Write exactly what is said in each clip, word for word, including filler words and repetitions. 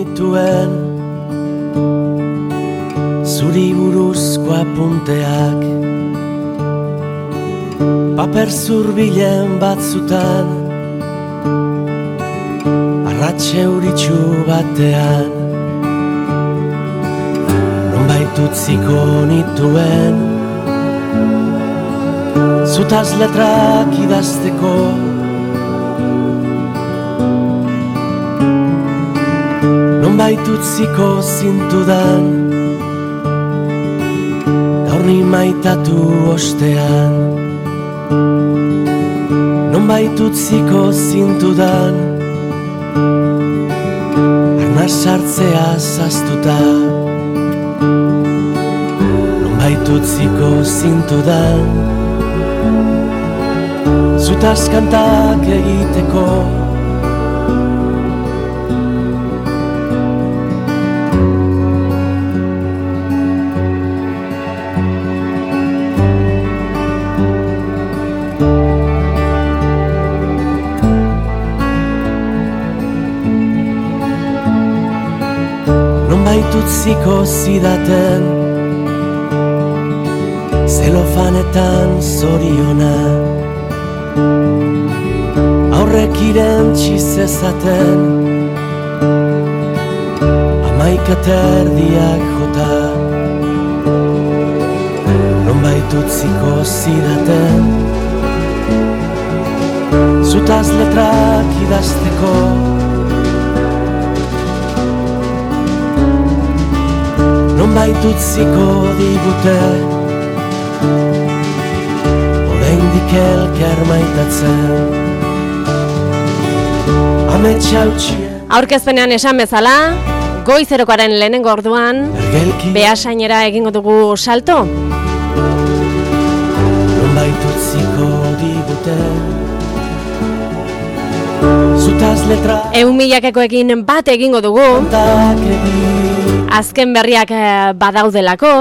nituen zuri buruzko apunteak, paper zurbilen batzutan, arratxe euritxu batean, nonbait utziko nituen, zutaz letrak idazteko, nonbait utziko zintudan, gaur ni maitatu ostean, nonbait utziko zintudan, arnaz sartzea zaztuta, nonbait utziko zintudan, zutaz kantak egiteko, nonbait utziko zidaten, zelofanetan zoriona, aurrek irentsi zezaten, hamaika terdiak jota, nonbait utziko zidaten, zutaz letrak idazteko, nonbait utziko digute, oraindik elkar maitatzen, ametsa utxien. Aurkezpenean esan bezala, goizerokoaren lehenengo orduan, Beasainera egingo dugu salto. Nonbait utziko digute, zutaz letra, Ehun milakekoekin bat egingo dugu, kantak egin, azken berriak eh, badaudelako.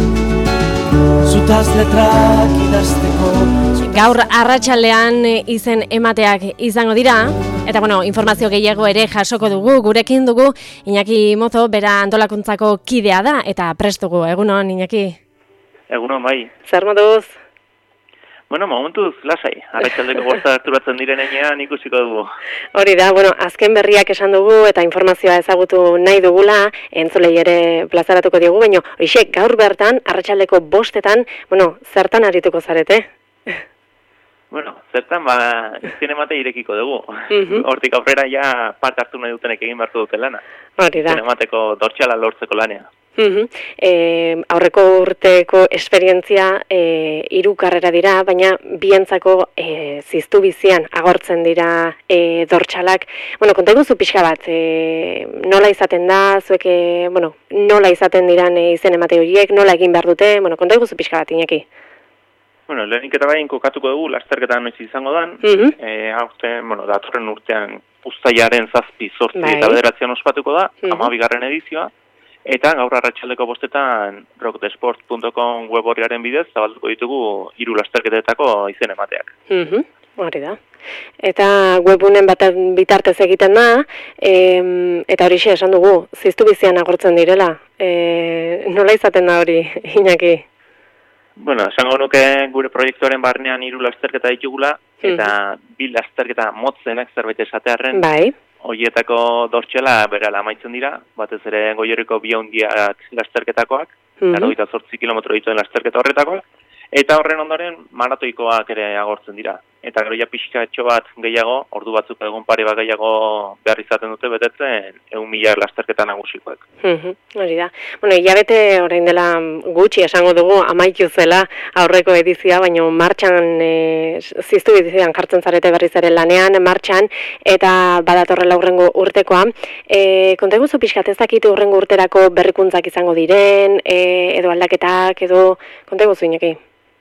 zutaz letrak idazteko, Gaur arratsaldean izen emateak izango dira, eta bueno, informazio gehiago ere jasoko dugu, gurekin dugu Iñaki Mozo, bera antolakuntzako kidea da, eta prest dugu, egunon Iñaki? Egunon bai. Zer moduz? Bueno, momentuz, lasai. Arratsaldeko bosta harturatzen direnean ikusiko dugu. Hori da, bueno, azken berriak esan dugu eta informazioa ezagutu nahi dugula, entzulei ere plazaratuko diogu, baina hoxe, gaur bertan, arratsaldeko bostetan, bueno, zertan arituko zarete? Bueno, zertan, ba, izien emate irekiko dugu. Mhm. Hortik aurrera ja parte hartu nahi dutenek egin beharko dute lana. Hori da. Izien emateko dortxala lortzeko lanea. Mhm. Eh, aurreko urteko esperientzia eh, hiru karrera dira, baina bientzako eh, ziztu bizian agortzen dira eh, dortxalak. Bueno, konta iguzu pixka bat, eh, nola izaten da, zuek, eh, bueno, nola izaten diran eh, izen emate horiek, nola egin behar dute, bueno, konta iguzu pixka bat, Iñaki. Bueno, lehenik eta bain kokatuko dugu lasterketa noiz izango dan. Mhm. Eh, aurten, bueno, datorren urtean uztailaren zazpi, zortzi Bai. eta bederatzean ospatuko da, Mhm. hamabigarren edizioa. Eta gaur arratsaldeko bostetan rock the sport punto com web orriaren bidez zabalduko ditugu hiru lasterketetako izen emateak. Mhm. Hori da. Eta webunen bat bitartez egiten da, em, eta horixe esan dugu, ziztu bizian agortzen direla. E, nola izaten da hori, Iñaki? Bueno, esango nuke gure proiektuaren barnean hiru lasterketa ditugula, eta bi lasterketa motzenak zerbait esatearren, Bai. horietako dortxela berala amaitzen dira, batez ere Goierriko bi handiak lasterketakoak, Mhm. laurogeita zortzi kilometro dituen lasterketa horretakoak, eta horren ondoren maratoikoak ere agortzen dira. Eta gero ja pixkatxo bat gehiago, ordu batzuk egun pare bat gehiago behar izaten dute betetzen ehun mila lasterketa nagusikoek. Mhm, hori da. Bueno, hilabete orain dela gutxi esango dugu amaitu zela aurreko edizioa, baina martxan e, ziztu bizian jartzen zarete berriz ere lanean, martxan, eta badatorrela hurrengo urtekoa. E, konta eguzu pixkat ez dakit hurrengo urterako berrikuntzak izango diren, e, edo aldaketak, edo konta eguzu Iñaki?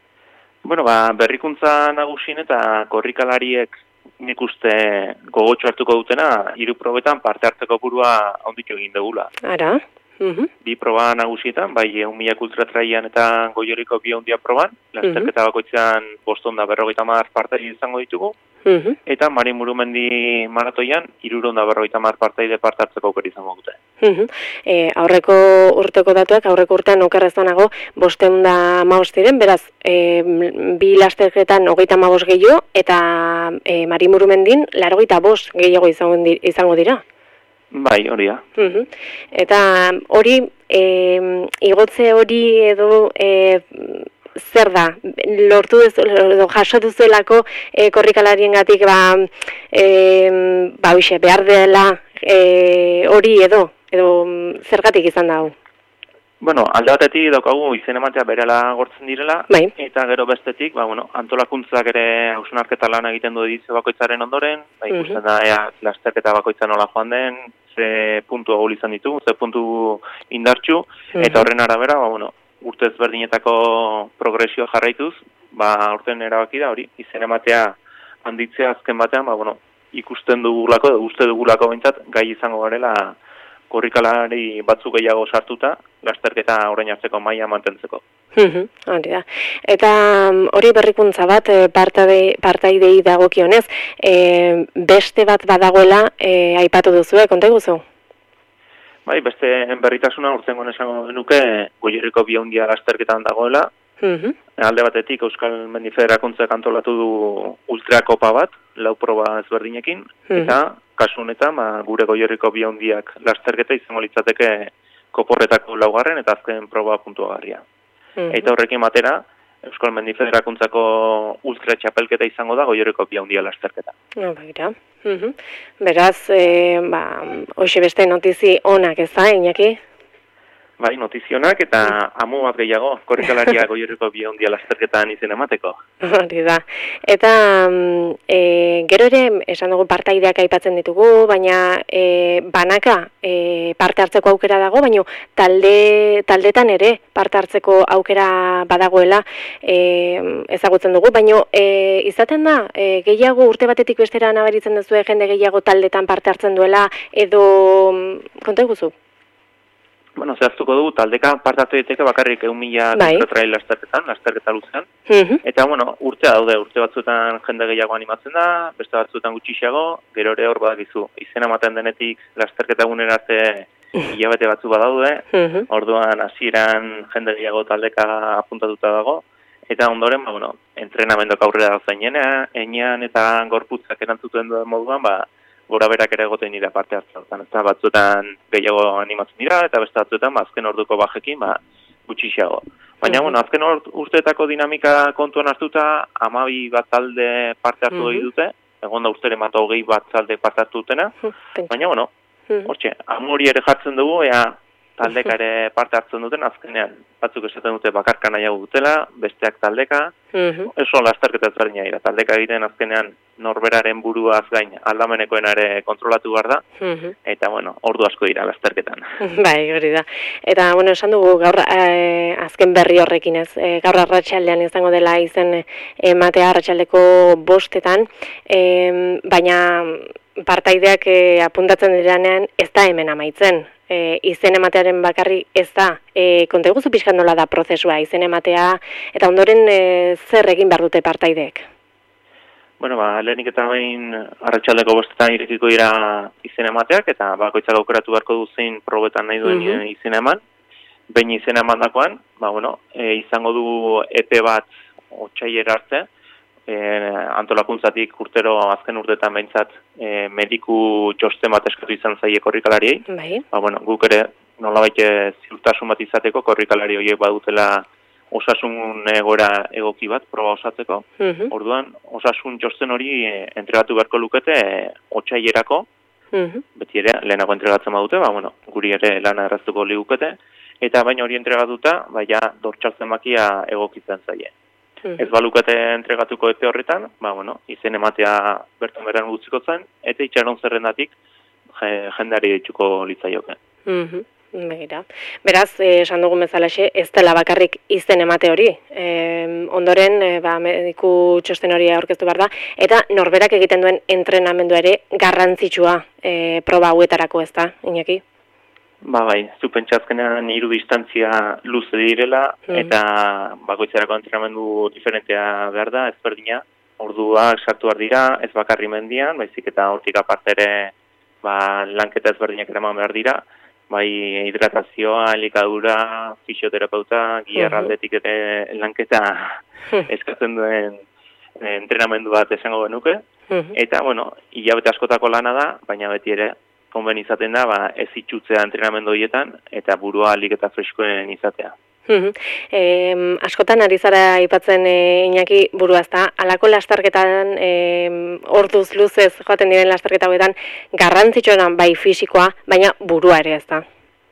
Bueno, ba, berrikuntza nagusin eta korrikalariek nik uste gogotxo hartuko dutena, hiru probetan parte hartzeko burua handitu egin dugula. Ara? Mhm. Bi proba nagusietan, bai ehun mila ultratraian eta Goierriko bi handia proban, lasterketa bakoitzean boston da berrogeita hamar partaide izango ditugu, Mhm. eta Marin Murumendi maratoian hirurehun da berrogeita hamar partaide parte hartzeko aukera izango dute. Mhm. E, aurreko urteko datuak, aurreko urtean okerrezanago, bosteun da hamabost diren, beraz, e, bi lasterketan hogeita hamabost gehiago, eta e, Marimurumendin, larogeita bost gehiago izango, di, izango dira. Bai, hori da. Mhm. Eta hori, e, igotze hori edo... E, zer da, lortu dezu, jaso duzuelako e, korrikalariengatik ba, e, ba, bixe, behar dela e, hori edo, edo zergatik izan da hau? Bueno, alde batetik daukagu izen ematea berela gortzen direla, bai. Eta gero bestetik, ba, bueno, antolakuntzak ere hausnarketa lan egiten du edizio bakoitzaren ondoren, ba, ikusten uh -huh. da, ea, lasterketa bakoitza nola joan den, ze puntu agul izan ditu, ze puntu indartxu, uh -huh. Eta horren arabera, ba, bueno, urte ezberdinetako progresioa jarraituz, ba, urten erabaki da hori, izen ematea handitzea azken batean, ba, bueno, ikusten dugulako, uste dugulako behintzat, gai izango garela korrikalari batzuk gehiago sartuta, lasterketa orain hartzeko maila mantentzeko. Hori da. Eta hori berrikuntza bat, partaidei dagokionez, e, beste bat badagoela e, aipatu duzu, eh, konta guzu? Bai, beste berritasuna urtengoan esango genuke Goierriko bi handia lasterketan dagoela. Uh-huh. Alde batetik Euskal Mendi Federakuntzak antolatu du ultrakopa bat, lau proba ezberdinekin, uh-huh. Eta kasu honetan ba, gure Goierriko bi handiak lasterketa izango litzateke koporretako laugarren eta azken proba puntuagarria. Uh-huh. Eta horrekin batera, Euskal Mendi Federakuntzako ultra txapelketa izango da Goierriko bi handia lasterketa. No, baita. Uh-huh. Beraz, e, ba, hoxe beste notizi onak ez da, Iñaki? Bai, notizionak eta amu bat gehiago, korrikalaria Goierriko bi handia lasterketan izen emateko. Hori da. Eta e, gero ere, esan dugu partaideak aipatzen ditugu, baina e, banaka e, parte hartzeko aukera dago, baina talde, taldetan ere parte hartzeko aukera badagoela e, ezagutzen dugu, baina e, izaten da, e, gehiago urte batetik bestera nabaritzen duzue jende gehiago taldetan parte hartzen duela, edo konta guzu? Bueno, zehaztuko dugu, taldeka partartu daiteke bakarrik egun mila bai. Trail lasterketan, lasterketa luzean. Uh-huh. Eta, bueno, urtea daude, urte batzuetan jende gehiago animatzen da, beste batzuetan gutxiago, gero ere hor badakizu. Izena ematen denetik lasterketa egunera arte hilabete batzu badaude, uh-huh. Orduan hasieran jende gehiago taldeka apuntatuta dago, eta ondoren, ba, bueno, entrenamendoak aurrera da zainena, enean eta gorputzak erantzuten duen moduan, ba, gora berak ere egoten dira parte hartzen. Eta batzuetan gehiago animatzen dira, eta beste batzuetan, ba, azken orduko bajekin, ba, gutxiago. Baina, uh-huh. bueno, azken urteetako dinamika kontuan hartuta, hamabi bat talde parte hartu uh-huh. dute, egon da urteren bat hogei bat talde parte hartu dutena, uh-huh. baina, bueno, uh-huh. hortxe, amori ere jartzen dugu, ea taldeka ere parte hartzen duten, azkenean, batzuk esaten dute bakarka nahiago dutela, besteak taldeka, uh-huh. eso lasterketa ezberdina dira, taldeka egiten azkenean norberaren buruaz gain aldamenekoen ere kontrolatu behar da, uh-huh. eta, bueno, ordu asko dira lasterketan. Bai, hori da. Eta, bueno, esan dugu gaur eh, azken berri horrekin ez, eh, gaur arratsaldean izango dela izen ematea arratsaldeko bostetan, eh, baina partaideak eh, apuntatzen diranean ez da hemen amaitzen. E, izen ematearen bakarri ez da. E, konta eguzu pixkan nola da prozesua, izen ematea, eta ondoren e, zer egin behar dute partaideek? Bueno, ba, lehenik eta behin arratsaldeko bostetan irekiko dira izen emateak, eta bakoitzak aukeratu beharko du zein probetan nahi duen uh-huh. izen eman. Behin izen eman dakoan, ba, bueno, e, izango du epe bat otsailera arte, e, antolakuntzatik urtero azken urteetan behintzat e, mediku txosten bat eskatu izan zaie korrikalariei. Bai. Ba, bueno, guk ere nolabait ziurtasun bat izateko korrikalari horiek badutela osasun egoera egoki bat proba osatzeko. Uh-huh. Orduan, osasun txosten hori e, entregatu beharko lukete e, otsailerako, uh-huh. beti ere lehenago entregatzen badute, ba, bueno, guri ere lana erraztuko ligukete, eta baina hori entregatuta, baina dortxaltzen makia egokitzen zaie. Hmm. Ez balukete entregatuko epe horretan, ba, bueno, izen ematea bertan beran gutziko zen, eta itxaron zerrendatik jendeari ditxuko litzaioke. Mm-hmm. Begira. Beraz, eh, esan dugun bezalaxe, ez dela bakarrik izen emate hori. E, ondoren, e, ba, mediku txosten hori aurkeztu behar da, eta norberak egiten duen entrenamendu ere garrantzitsua e, proba hauetarako, ez da, Iñaki? Ba, bai, zu pentsazkenean hiru distantzia luze direla, mm. eta bakoitzerako entrenamendu diferentea behar da, ezberdina, orduak sartu behar dira, ez bakarri mendian, baizik eta hortik aparte ere ba, lanketa ezberdinak eraman behar dira, bai hidratazioa, elikadura, fisioterapeuta, giharraldetik ere lanketa eskatzen duen entrenamendu bat esango genuke. Eta, bueno, hilabete askotako lana da, baina beti ere konben izaten da, ba, ez itxutzea entrenamendu horietan, eta burua alik eta freskoen izatea. Eh, askotan ari zara aipatzen eh, Iñaki burua ezta, halako lasterketan eh, orduz luzez joaten diren lasterketa hauetan garrantzitsuena bai fisikoa, baina burua ere ezta.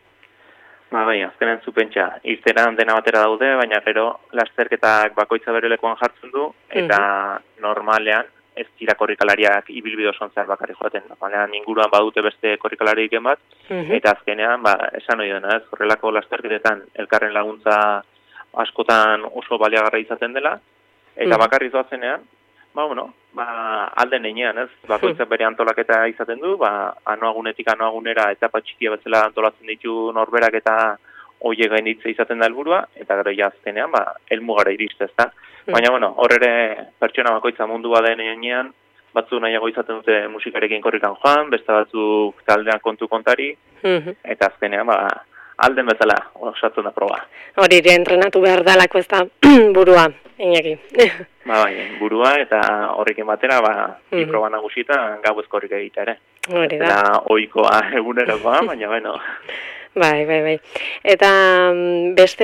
Ba, bai, azkenen zu pentsa, irteran dena batera daude, baina gero lasterketak bakoitza bere lekuan jartzen du, eta uh-huh. normalean ez dira korrikalariak ibilbide osoan zehar bakarrik joaten. Normalean inguruan badute beste korrikalariak bat, uh-huh. eta azkenean, ba, esan hori dena, ez, horrelako lasterketetan elkarren laguntza askotan oso baliagarra izaten dela, eta uh-huh. bakarrik doazenean, ba, bueno, ba, alden einean, ez, bakoitzak bere antolaketa izaten du, ba, anoagunetik anoagunera etapa txikia betzela antolatzen ditu norberak eta hoiek gainditze izaten da helburua, eta gero ja azkenean, ba, helmugara iriste, ezta. Baina, bueno, hor ere pertsona bakoitza mundua den enean, batzu nahiago izaten dute musikarekin korrikan joan, beste batzuk taldean kontu kontari, eta azkenean, ba, alden bezala osatzen da proba. Hori ere entrenatu behar dalako ez da burua, Iñaki. Ba, bai, burua eta horrekin batera, ba, bi proba nagusita gauez korrika egitea ere. Hori da. Eta ohikoa egunerokoa, baina, bueno... Bai, bai, bai. Eta beste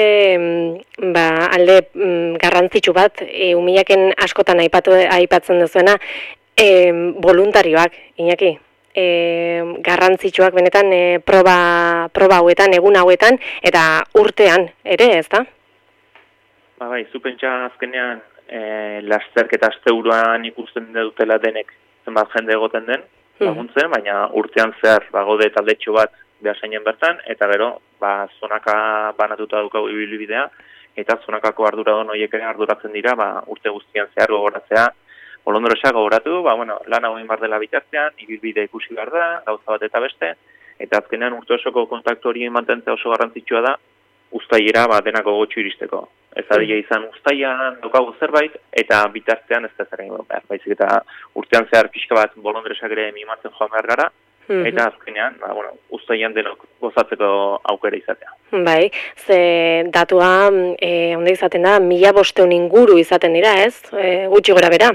ba, alde garrantzitsu bat, e, umilaken askotan aipatu, aipatzen duzuena, e, voluntarioak, Iñaki. E, garrantzitsuak benetan e, proba, proba hauetan, egun hauetan, eta urtean ere, ez da? Ba, bai, zu pentsa azkenean e, lasterketa asteuroan ikusten dutela denek zenbat jende egoten den, laguntzen, baina urtean zehar bagode taldetxo bat behasainen bertan, eta gero, ba, zonaka banatuta dukagu ibilbidea, eta zonakako arduradun horiek ere arduratzen dira, ba, urte guztian zehar gogoratzea, bolondrosa gogoratu, ba, bueno, lan hau bar dela bitartean, ibilbide ikusi behar da, gauza bat eta beste, eta azkenean urte osoko kontaktu hori mantentzea oso garrantzitsua da, uztailera, ba, denako gotxu iristeko. Ez adila izan uztailan daukagu zerbait, eta bitartean ez da zer egin behar. Baizik eta urtean zehar pixka bat bolondresak ere mimatzen joan behar gara, eta azkenean, ba, bueno, uztailan denok gozatzeko aukera izatea. Bai, ze datua e, onde izaten da, mila bosteun inguru izaten dira, ez? E, gutxi gora bera.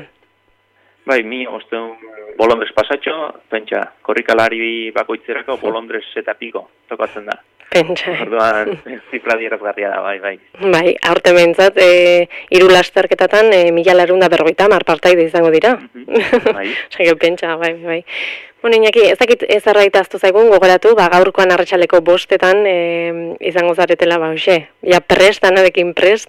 Bai, mila bosteun bolondres pasatxo, pentsa, korrikalari bakoitzerako bolondres eta piko tokatzen da. Pentsa. Orduan, zifra dierazgarria da, bai, bai. Bai, aurte behintzat, e, hiru lasterketatan e, mila larunda berrogeita hamar partaide izango dira. Bai. Sake pentsa, bai, bai. Bueno, Iñaki, ez dakit ez arraitaztu zaigun gogoratu, ba, gaurkoan arratsaleko bostetan e, izango zaretela, ba, hoxe, ja prest, anadekin prest,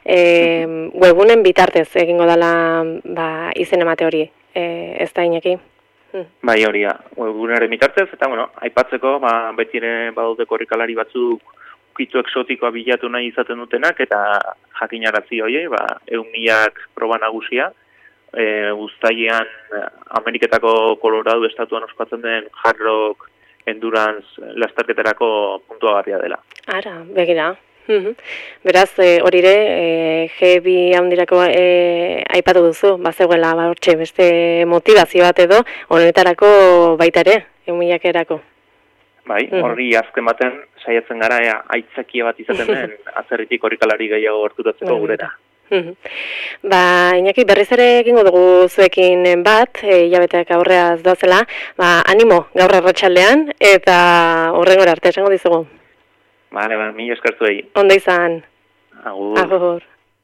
e, webunen bitartez egingo dela ba, izen emate hori, e, ez da, Iñaki? Bai, hori, webunaren bitartez, eta, bueno, aipatzeko, ba, beti ere badaude korrikalari batzuk ukitu eksotikoa bilatu nahi izaten dutenak, eta jakinarazi horiei, ba, egun milak proba nagusia, e, uztailean Ameriketako Colorado estatuan ospatzen den Hard Rock Endurance lasterketarako puntuagarria dela. Ara, begira. Beraz, e, hori ere, e, G bi handirako e, aipatu duzu, bazegoela, ba, hortxe, beste motivazio bat edo, honetarako baita ere, eumilakerako. Bai, horri azken baten saiatzen gara, ea, aitzakia bat izaten den, atzerritik korrikalari gehiago gerturatzeko gurera. Ba, Iñaki, berriz ere egingo dugu zuekin bat, e, hilabeteak aurreaz doazela, ba, animo gaur arratsaldean eta horrengora arte esango dizugu. Bale, ba, mila eskertu egi. Ondo izan. Agur. Agur.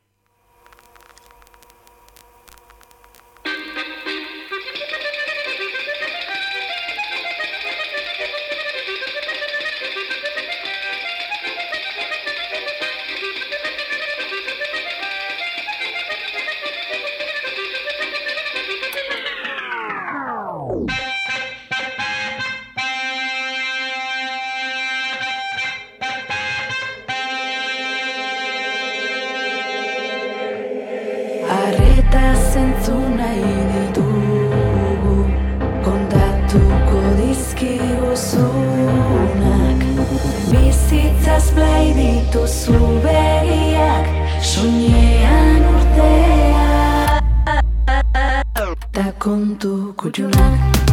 Arreta zentzu nahi ditugu, kontatuko dizkigu zunak. Bizitzaz blai dituzu begiak, soinean urtea. Ta kontu kutxunak.